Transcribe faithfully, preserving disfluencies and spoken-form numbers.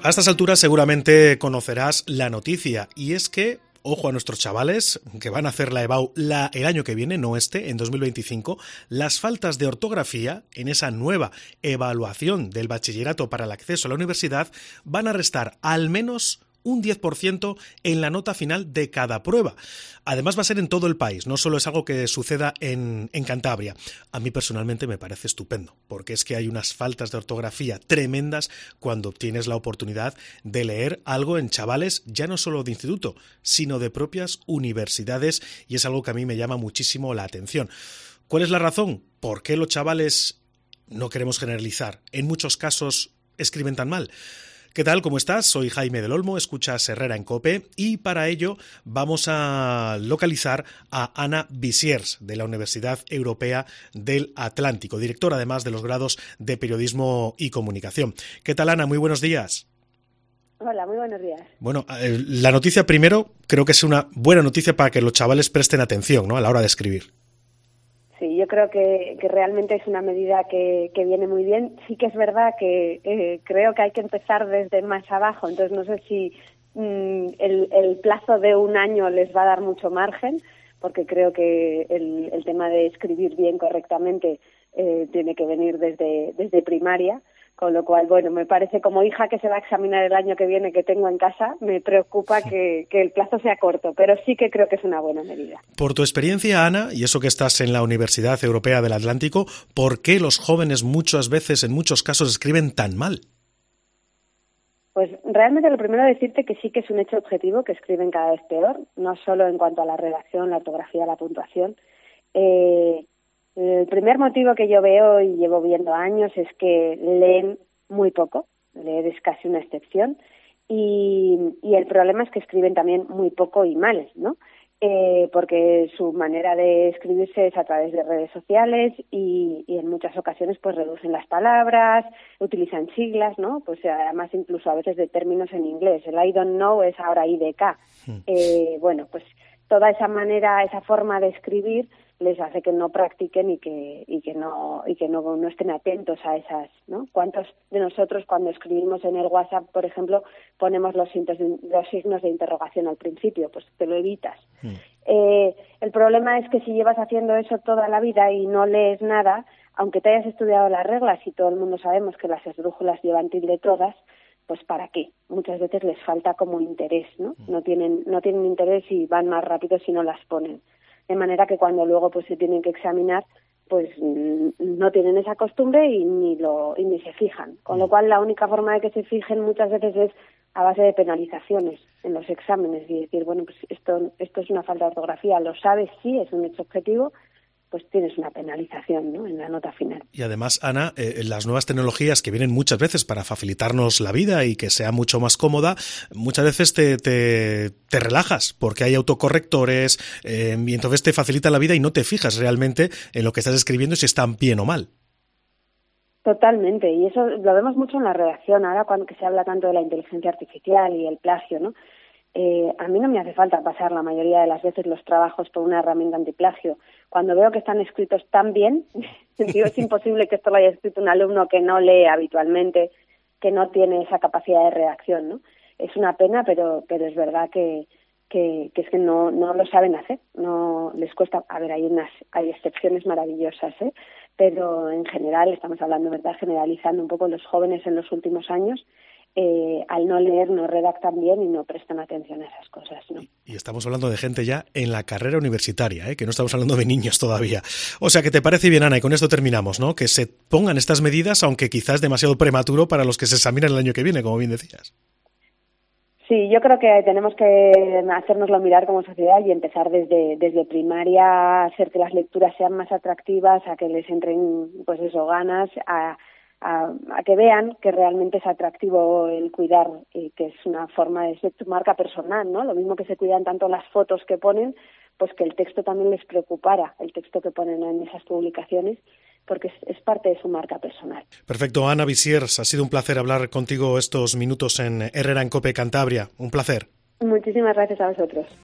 A estas alturas seguramente conocerás la noticia, y es que, ojo a nuestros chavales, que van a hacer la EBAU la, el año que viene, no este, en dos mil veinticinco, las faltas de ortografía en esa nueva evaluación del bachillerato para el acceso a la universidad van a restar al menos un diez por ciento en la nota final de cada prueba. Además va a ser en todo el país, no solo es algo que suceda en, en Cantabria. A mí personalmente me parece estupendo, porque es que hay unas faltas de ortografía tremendas cuando tienes la oportunidad de leer algo en chavales ya no solo de instituto, sino de propias universidades, y es algo que a mí me llama muchísimo la atención. ¿Cuál es la razón? ¿Por qué los chavales, no queremos generalizar, en muchos casos escriben tan mal? ¿Qué tal? ¿Cómo estás? Soy Jaime del Olmo, escuchas Herrera en COPE, y para ello vamos a localizar a Ana Visiers, de la Universidad Europea del Atlántico, directora además de los grados de Periodismo y Comunicación. ¿Qué tal, Ana? Muy buenos días. Hola, muy buenos días. Bueno, la noticia primero creo que es una buena noticia para que los chavales presten atención, ¿no?, a la hora de escribir. Sí, yo creo que, que realmente es una medida que, que viene muy bien. Sí que es verdad que eh, creo que hay que empezar desde más abajo, entonces no sé si mm, el, el plazo de un año les va a dar mucho margen, porque creo que el, el tema de escribir bien correctamente eh, tiene que venir desde, desde primaria. Con lo cual, bueno, me parece, como hija que se va a examinar el año que viene, que tengo en casa, me preocupa que, que el plazo sea corto, pero sí que creo que es una buena medida. Por tu experiencia, Ana, y eso que estás en la Universidad Europea del Atlántico, ¿por qué los jóvenes muchas veces, en muchos casos, escriben tan mal? Pues realmente lo primero es decirte que sí que es un hecho objetivo, que escriben cada vez peor, no solo en cuanto a la redacción, la ortografía, la puntuación. Eh... El primer motivo que yo veo y llevo viendo años es que leen muy poco, leer es casi una excepción, y, y el problema es que escriben también muy poco y mal, ¿no? Eh, porque su manera de escribirse es a través de redes sociales y, y en muchas ocasiones pues reducen las palabras, utilizan siglas, ¿no? Pues además incluso a veces de términos en inglés. El I don't know es ahora I D K. Eh, bueno, pues toda esa manera, esa forma de escribir les hace que no practiquen y que y que no y que no, no estén atentos a esas, ¿no? ¿Cuántos de nosotros cuando escribimos en el WhatsApp, por ejemplo, ponemos los signos de, los signos de interrogación al principio? Pues te lo evitas. Mm. Eh, el problema es que si llevas haciendo eso toda la vida y no lees nada, aunque te hayas estudiado las reglas y todo el mundo sabemos que las esdrújulas llevan tilde todas, pues ¿para qué? Muchas veces les falta como interés, ¿no? No tienen no tienen interés y van más rápido si no las ponen. De manera que cuando luego pues se tienen que examinar, pues no tienen esa costumbre y ni lo y ni se fijan. Con lo cual la única forma de que se fijen muchas veces es a base de penalizaciones en los exámenes y decir, bueno, pues esto esto es una falta de ortografía, lo sabes, sí, es un hecho objetivo, pues tienes una penalización, ¿no?, en la nota final. Y además, Ana, eh, las nuevas tecnologías que vienen muchas veces para facilitarnos la vida y que sea mucho más cómoda, muchas veces te, te, te relajas porque hay autocorrectores eh, y entonces te facilita la vida y no te fijas realmente en lo que estás escribiendo y si está bien o mal. Totalmente, y eso lo vemos mucho en la redacción, ahora cuando que se habla tanto de la inteligencia artificial y el plagio, ¿no? Eh, a mí no me hace falta pasar la mayoría de las veces los trabajos por una herramienta antiplagio. Cuando veo que están escritos tan bien, digo, es imposible que esto lo haya escrito un alumno que no lee habitualmente, que no tiene esa capacidad de redacción, ¿no? Es una pena, pero pero es verdad que, que, que es que no no lo saben hacer, no les cuesta. A ver, hay unas hay excepciones maravillosas, ¿eh? Pero en general, estamos hablando, ¿verdad?, generalizando un poco, los jóvenes en los últimos años, Eh, al no leer, no redactan bien y no prestan atención a esas cosas, ¿no? Y estamos hablando de gente ya en la carrera universitaria, ¿eh?, que no estamos hablando de niños todavía. O sea, que te parece bien, Ana, y con esto terminamos, ¿no?, que se pongan estas medidas, aunque quizás es demasiado prematuro para los que se examinan el año que viene, como bien decías. Sí, yo creo que tenemos que hacérnoslo mirar como sociedad y empezar desde desde primaria a hacer que las lecturas sean más atractivas, a que les entren, pues eso, ganas, a A, a que vean que realmente es atractivo el cuidar y que es una forma de ser tu marca personal, ¿no? Lo mismo que se cuidan tanto las fotos que ponen, pues que el texto también les preocupara, el texto que ponen en esas publicaciones, porque es, es parte de su marca personal. Perfecto, Ana Visiers, ha sido un placer hablar contigo estos minutos en Herrera en COPE Cantabria. Un placer. Muchísimas gracias a vosotros.